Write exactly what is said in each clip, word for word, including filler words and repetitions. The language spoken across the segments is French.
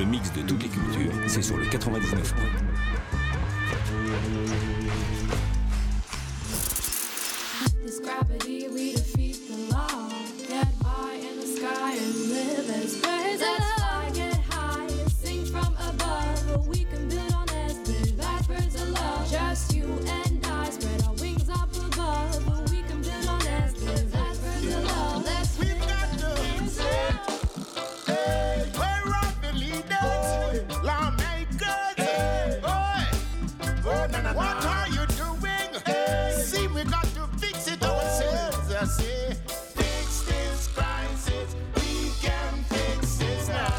mix de toutes les cultures, c'est sur le quatre-vingt-dix-neuf. This gravity, we defeat the law. Get high in the sky and live as birds. Let's fly, get high, sing from above. But we can build on this, live as birds of love. Just you and I spread our wings up above. But we can build on this, live as birds of love. Let's We got to say, hey, we're up the leaders, lawmakers. Hey, boy, oh, na, na, na. What are you doing? Hey, see, we got to fix it ourselves. I say, fix this crisis. We can fix this now.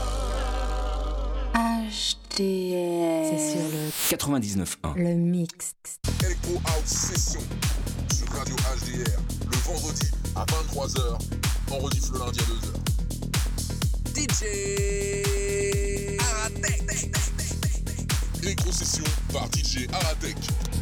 H D R. C'est sur le quatre-vingt-dix-neuf un. le mix. Echo House Session sur Radio H D R le vendredi à vingt-trois heures, en rediff le lundi à deux heures. D J Aratek. Echo Session par D J Aratek.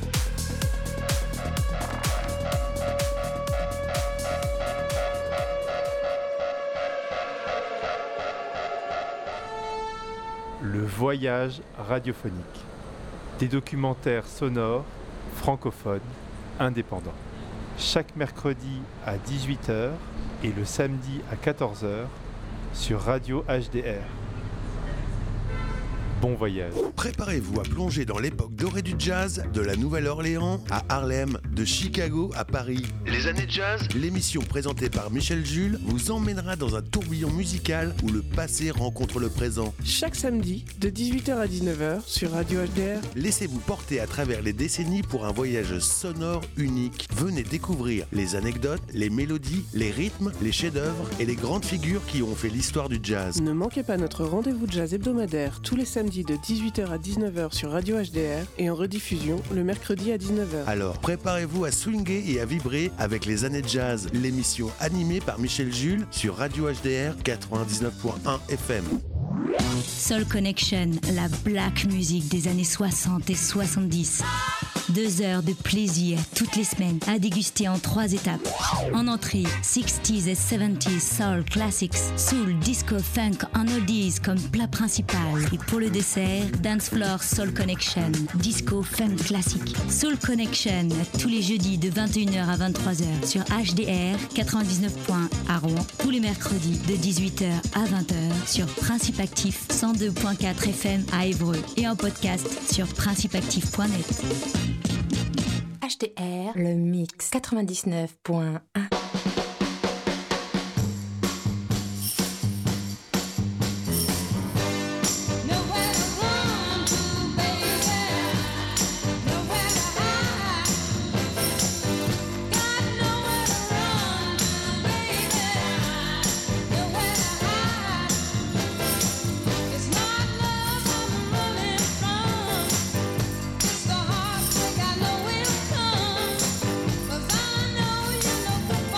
Le voyage radiophonique. Des documentaires sonores, francophones, indépendants. Chaque mercredi à dix-huit heures et le samedi à quatorze heures sur Radio H D R. Bon voyage. Préparez-vous à plonger dans l'époque dorée du jazz, de la Nouvelle-Orléans à Harlem, de Chicago à Paris. Les années jazz, l'émission présentée par Michel Jules vous emmènera dans un tourbillon musical où le passé rencontre le présent. Chaque samedi, de dix-huit heures à dix-neuf heures, sur Radio H D R. Laissez-vous porter à travers les décennies pour un voyage sonore unique. Venez découvrir les anecdotes, les mélodies, les rythmes, les chefs-d'œuvre et les grandes figures qui ont fait l'histoire du jazz. Ne manquez pas notre rendez-vous jazz hebdomadaire tous les samedis de dix-huit heures à dix-neuf heures sur Radio H D R et en rediffusion le mercredi à dix-neuf heures. Alors préparez-vous à swinger et à vibrer avec les années jazz, l'émission animée par Michel Jules sur Radio H D R quatre-vingt-dix-neuf point un F M. Soul Connection, la black music des années soixante et soixante-dix. Deux heures de plaisir toutes les semaines à déguster en trois étapes. En entrée, sixties et seventies soul classics, soul, disco, funk en oldies comme plat principal. Et pour le dessert, dance floor soul connection, disco, funk classique. Soul Connection, tous les jeudis de vingt et une heures à vingt-trois heures sur H D R quatre-vingt-dix-neuf point un à Rouen. Tous les mercredis de dix-huit heures à vingt heures sur Principe Actif cent deux point quatre F M à Évreux et en podcast sur principe actif point net. H D R, le mix quatre-vingt-dix-neuf point un. Cause I know you'll come.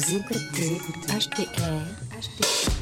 Vous écoutez H D R. H D R.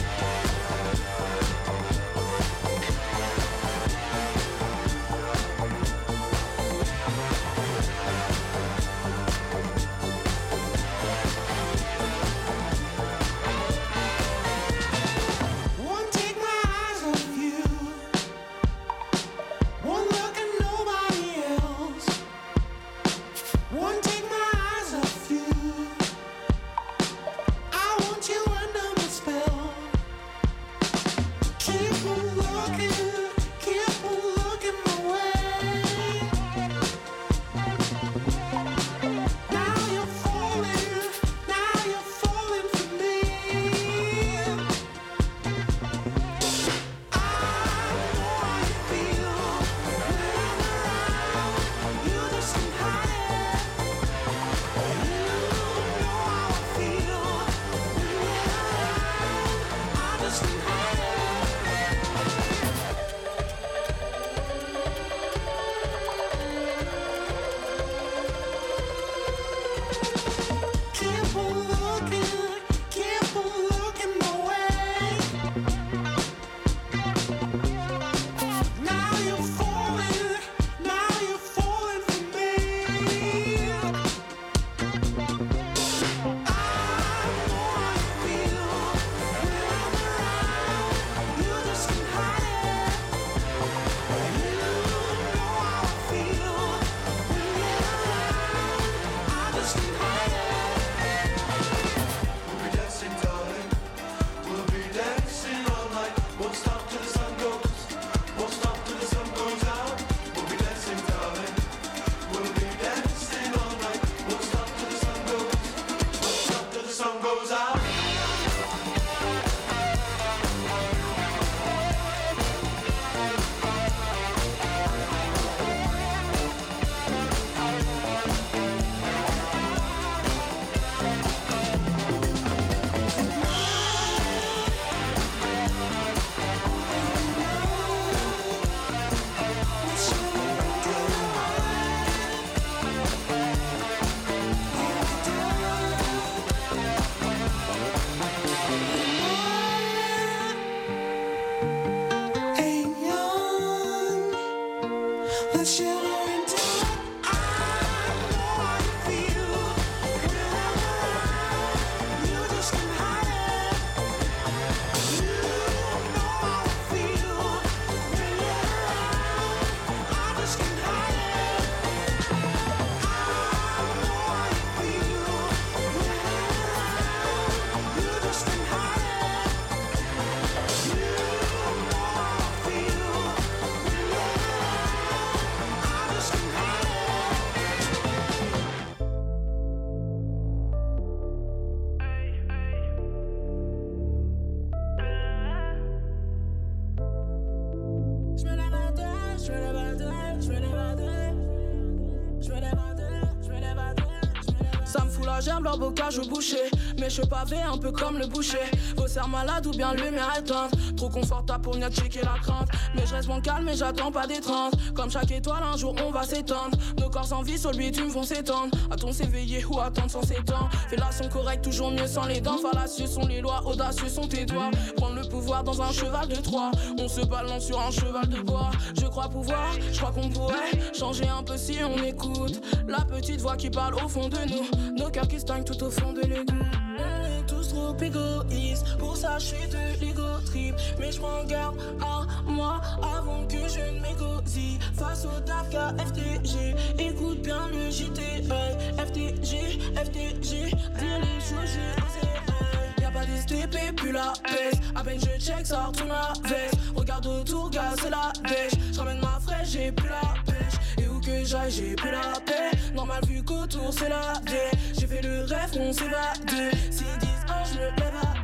J'aime leur bocage au boucher, mes cheveux pavés un peu comme le boucher. Vos serres malades ou bien lumière éteinte, trop confortable pour venir checker la crainte. Mais je reste mon calme et j'attends pas d'étreinte. Comme chaque étoile un jour on va s'éteindre. Nos corps sans vie sur le bitume vont s'étendre. A-t-on s'éveiller ou attendre sans s'étendre? Fellation correcte toujours mieux sans les dents. Fallacieux sont les lois, audacieux sont tes doigts. Prendre le pouvoir dans un cheval de Troie. On se balance sur un cheval de bois. Je crois pouvoir, je crois qu'on pourrait changer un peu si on écoute la petite voix qui parle au fond de nous. Nos cœurs qui stagnent tout au fond de l'égout. On est tous trop égoïstes, pour ça je suis de l'ego trip. Mais je prends garde à moi avant que je ne m'égosille. Face au dark à F T G, écoute bien le J T. F T G, F T G, dire les choses j'ai osé. Y'a pas d'S T P, plus la peste. À peine je check, ça retourne la veste. Regarde autour, gaz, c'est la dèche. J'ramène ma fraîche, j'ai plus la pêche. Et où que j'aille, j'ai plus la paix. Normal vu qu'autour, c'est la dé. J'ai fait le rêve, on s'évade. Si dix ans, je me lève à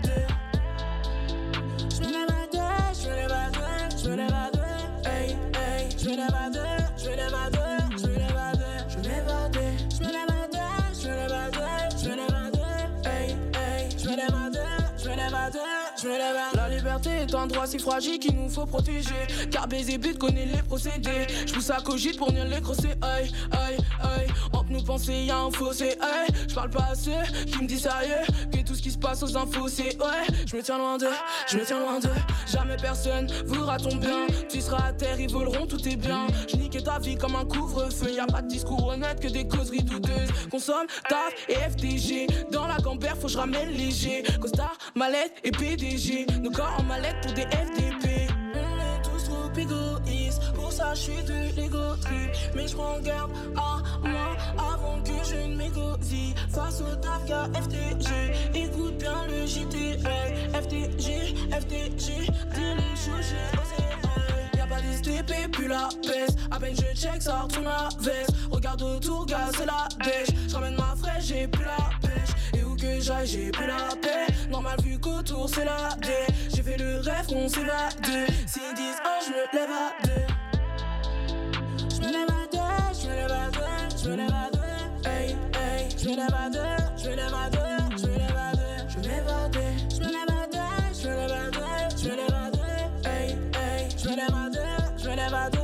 deux. Je me lève à deux, je me lève à deux, je me lève à deux. Hey, hey, je me lève à deux, je me lève à deux, je me lève à deux. Je me lève à deux, je me lève à deux, je me lève à deux, je me lève à deux. Hey, hey, je me lève à deux, je me lève à deux, je me lève à deux. La liberté est un droit si fragile qu'il nous faut protéger. Car baiser but connaît les procédés. J'pousse à cogite pour venir les crosser. Aïe, aïe, aïe. Entre nous penser y'a un fossé. Aïe, j'parle pas à ceux qui me disent sérieux que tout ce qui se passe aux infos c'est ouais. J'me tiens loin d'eux, j'me tiens loin d'eux. Jamais personne voudra ton bien. Tu seras à terre, ils voleront, tout est bien. J'nique ta vie comme un couvre-feu. Y'a pas de discours honnête que des causeries douteuses. Consomme, taf et F T G. Dans la gambère, faut que je ramène léger. Costard, mallette et P D G. Nos corps en mallette pour des F D P. On est tous trop égoïstes. Pour ça, j'suis de l'ego trip. Mais j'prends garde à moi avant que je ne m'égosie. Face au taf qu'à F T G. Écoute bien le J T L. F T G, F T G. Dis les choses, j'ai osé. Y'a pas d'S T P, plus la peste. À peine je check, ça retourne la veste. Regarde autour, gaz, c'est la dèche. J'ramène ma fraîche, j'ai plus la pêche. Et où que j'aille, j'ai plus la paix. Normal vu qu'autour, c'est la D. J'ai fait le rêve qu'on s'évade. S'ils disent un, j'me lève à deux. J'me lève à deux, j'me lève à deux, j'me lève à deux. Hey, hey, j'me lève à deux, j'me lève à deux, j'me lève à deux. J'me lève à deux, j'me lève à deux, j'me lève à deux, j'me lève à deux. Hey, hey, j'me lève à deux, j'me lève à deux.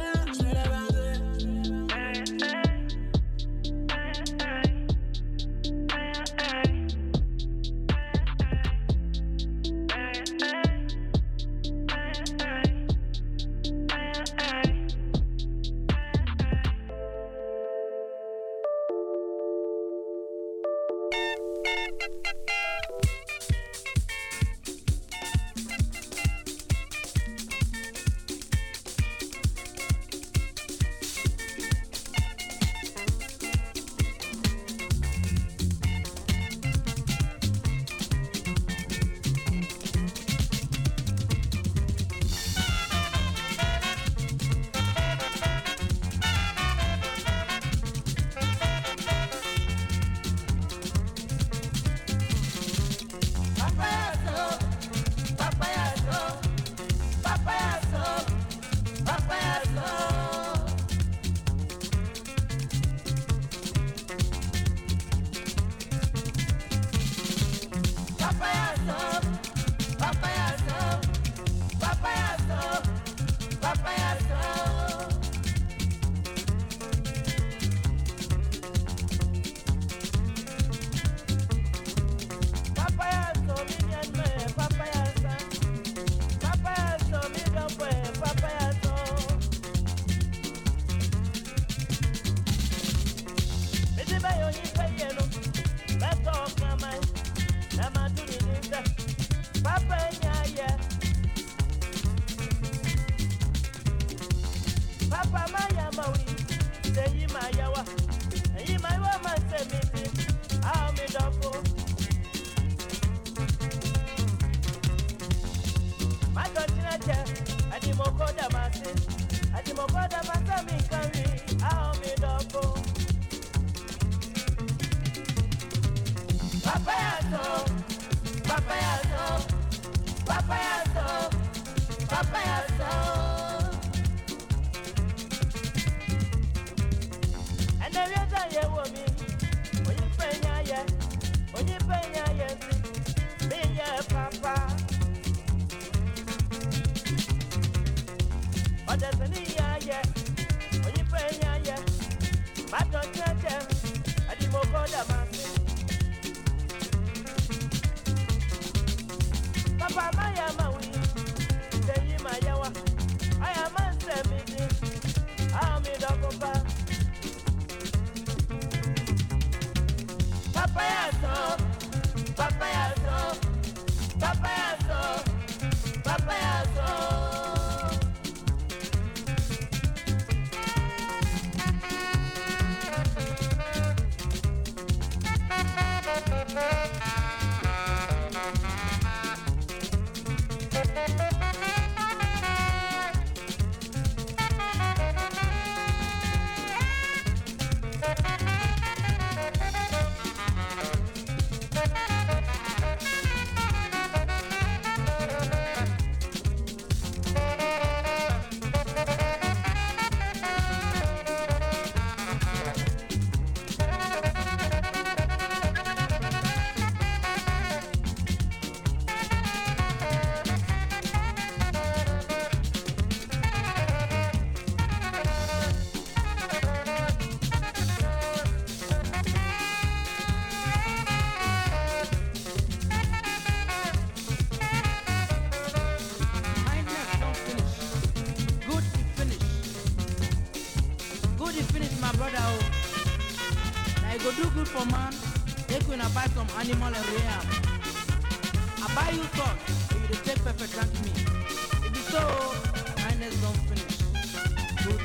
finish, my brother. Oh. Now you go do good for man. Take when I buy some animal and rear. I buy you salt, so you dey take pepper thank me. If it's so, kindness don't finish. Good.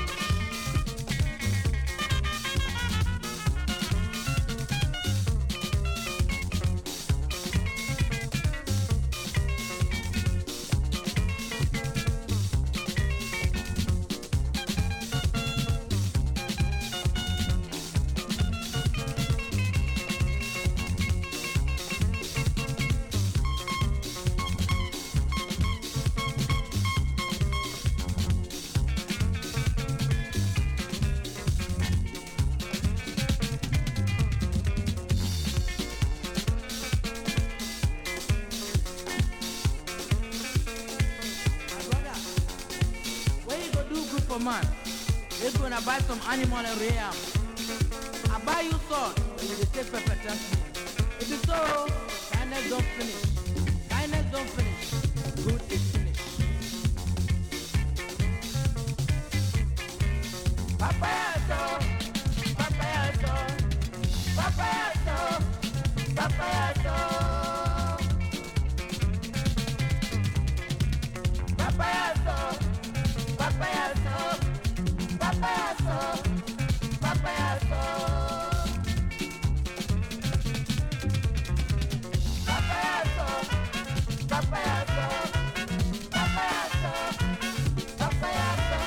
Man, let's go and buy some animal and rear. I buy you salt, so you take pepper thank me. If it's so, kindness don't finish. Kindness don't finish. Good is finished. Papayato, papayato, papayato, papayato, papayato. Papayaso, papayaso, papayaso, papayaso, papayaso, papayaso, papayaso.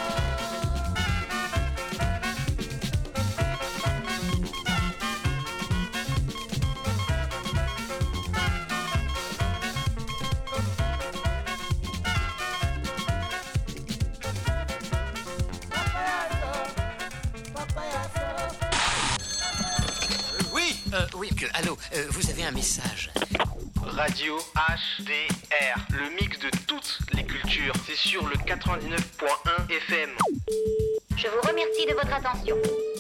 Euh, oui, que, allô, euh, vous avez un message. Radio H D R, le mix de toutes les cultures. C'est sur le quatre-vingt-dix-neuf point un F M. Je vous remercie de votre attention.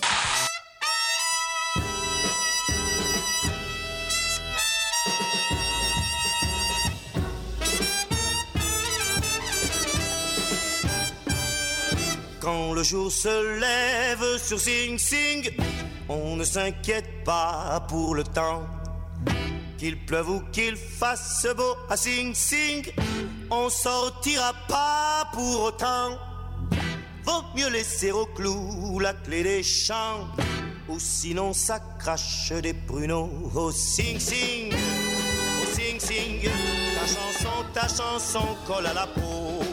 Quand le jour se lève sur Sing Sing, on ne s'inquiète pas pour le temps. Qu'il pleuve ou qu'il fasse beau à Sing Sing, on sortira pas pour autant. Vaut mieux laisser au clou la clé des champs, ou sinon ça crache des pruneaux. Oh Sing Sing, oh Sing Sing, ta chanson, ta chanson colle à la peau.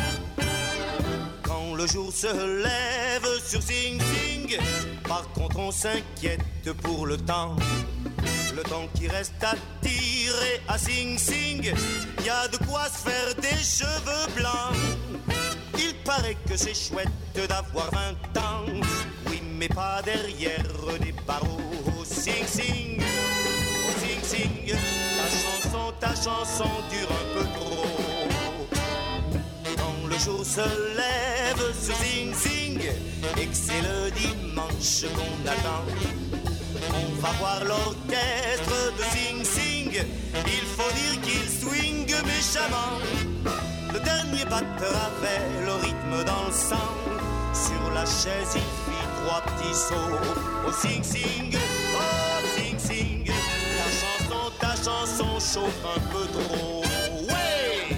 Quand le jour se lève sur Sing Sing, par contre on s'inquiète pour le temps. Le temps qui reste à tirer à Sing Sing, y a de quoi se faire des cheveux blancs. Il paraît que c'est chouette d'avoir vingt ans, oui mais pas derrière des barreaux. Oh Sing Sing, oh Sing Sing, ta chanson, ta chanson dure un peu trop. Quand le jour se lève sur Sing Sing et que c'est le dimanche qu'on attend, on va voir l'orchestre de Sing Sing. Il faut dire qu'il swing méchamment. Le dernier batteur avait le rythme dans le sang. Sur la chaise il fit trois petits sauts. Oh Sing Sing, oh Sing Sing, ta chanson, ta chanson chauffe un peu trop. Ouais!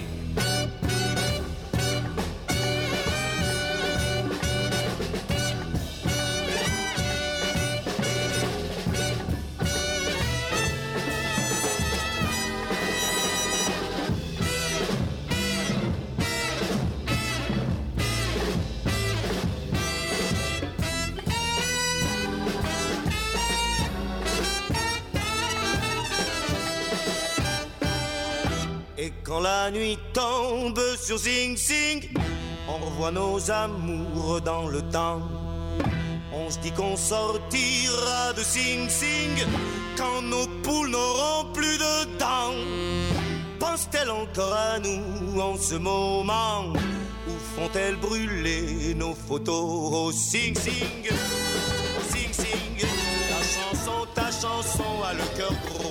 Et quand la nuit tombe sur Sing Sing, on revoit nos amours dans le temps. On se dit qu'on sortira de Sing Sing quand nos poules n'auront plus de dents. Pense-t-elle encore à nous en ce moment, ou font-elles brûler nos photos? Oh Sing Sing, oh Sing Sing, ta chanson, ta chanson a le cœur gros.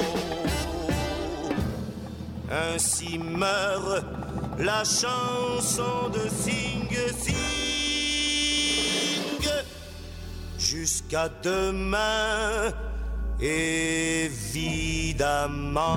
Ainsi meurt la chanson de Sing Sing. jusqu'à demain, évidemment.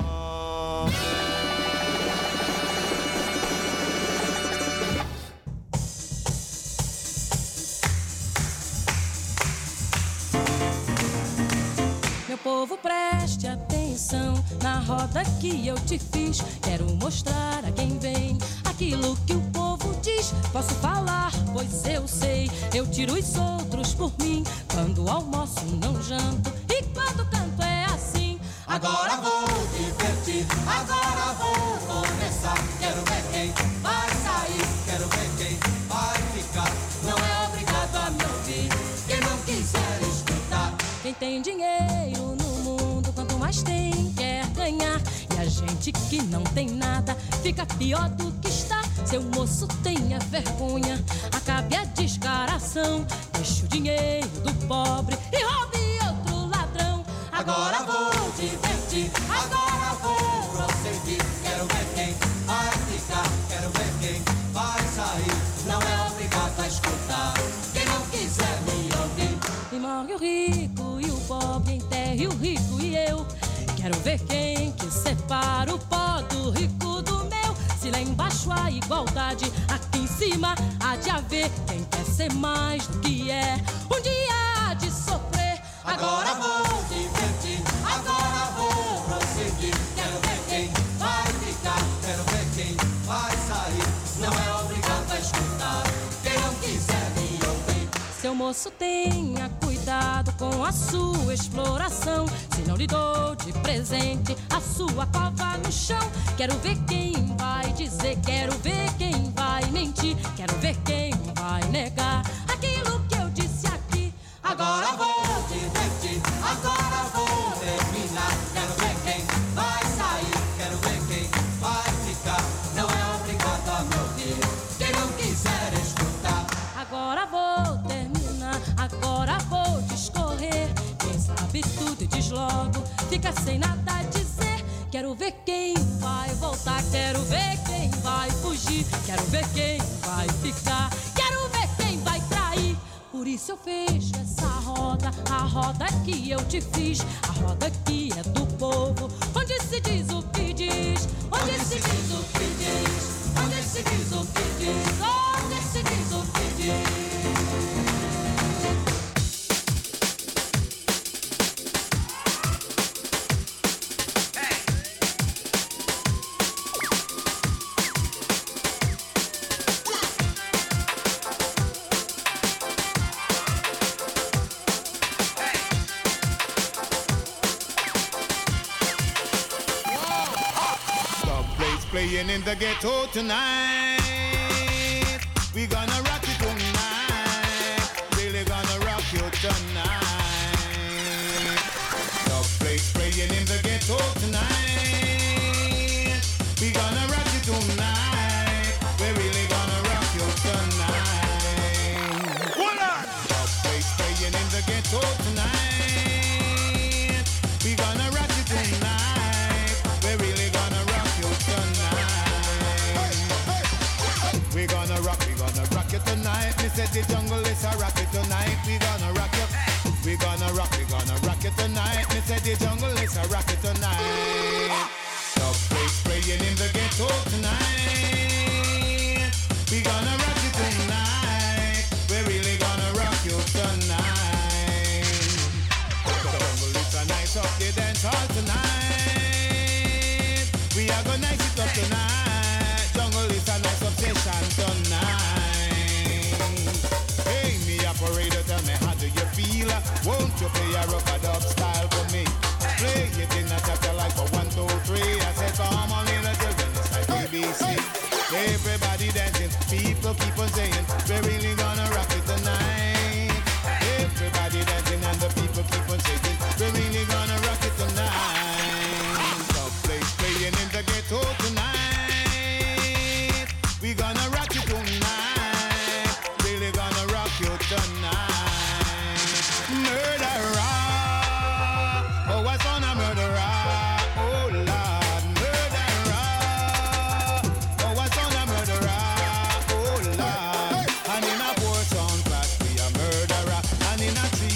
Meu povo, preste atenção na roda que eu te fiz. Quero mostrar a quem vem aquilo que o povo diz. Posso falar, pois eu sei. Eu tiro os outros por mim. Quando almoço não janto e quando canto é assim. Agora vou divertir, agora vou começar. Quero ver quem vai sair, quero ver quem vai ficar. Não é obrigado a me ouvir, quem não quiser escutar. Quem tem dinheiro no mundo, quanto mais tem, quer ganhar. E a gente que não tem nada, fica pior do que está. Seu moço, tenha vergonha, acabe a descaração. Deixe o dinheiro do pobre e roube outro ladrão. Agora vou divertir, agora vou prosseguir. Quero ver quem vai ficar, quero ver quem vai sair. Não é obrigado a escutar, quem não quiser me ouvir. E morre o rico e o pobre, enterre o rico e eu. Quero ver quem que separa o pó do rico do meu. Se lá embaixo há igualdade, aqui em cima há de haver. Quem quer ser mais do que é, um dia há de sofrer. Agora vou divertir, agora vou prosseguir. Quero ver quem vai ficar, quero ver quem vai sair. Não é obrigado a escutar, quem não quiser me ouvir. Seu moço, tenha cuidado com a sua exploração. Se não lhe dou de presente a sua cova no chão. Quero ver quem vai dizer, quero ver quem vai mentir. Quero ver quem vai negar aquilo que eu disse aqui. Agora vou divertir, agora vou terminar. Quero ver quem vai sair, quero ver quem vai ficar. Não é obrigado a me ouvir, quem não quiser escutar. Agora vou terminar, agora vou discorrer. Quem sabe tudo e diz logo, fica sem nada a dizer. Quero ver quem vai voltar, quero ver quem vai fugir. Quero ver quem vai ficar, quero ver quem vai trair. Por isso eu fecho essa roda, a roda que eu te fiz. A roda que é do povo, onde se diz o que diz. Onde se diz o que diz, onde se diz o que diz. Onde se diz o que diz. Playing in the ghetto tonight. We gonna rock you tonight. Really gonna rock you tonight. The place playing in the ghetto tonight. We gonna rock you tonight. We're really gonna rock you tonight. Hold on. The place playing in the ghetto tonight. We gonna rock you tonight. We're really gonna rock you tonight. We gonna rock, we gonna rock you tonight. Me said the jungle is a rock it tonight. We gonna rock you. We gonna rock, we gonna rock you tonight. Me said the jungle is a rock it tonight. The place playing in the ghetto tonight. We gonna rock you tonight. We're really gonna rock you tonight. The jungle is a nice up the dance hall tonight. We are gonna nice it up tonight. Jungle is a nice obsession tonight. Hey, me operator, tell me how do you feel? Won't you play a rock-a-dub style for me? Play it in a chapter like for one, two, three. I said, come on, little children, it's like B B C. Everybody dancing, people keep on saying,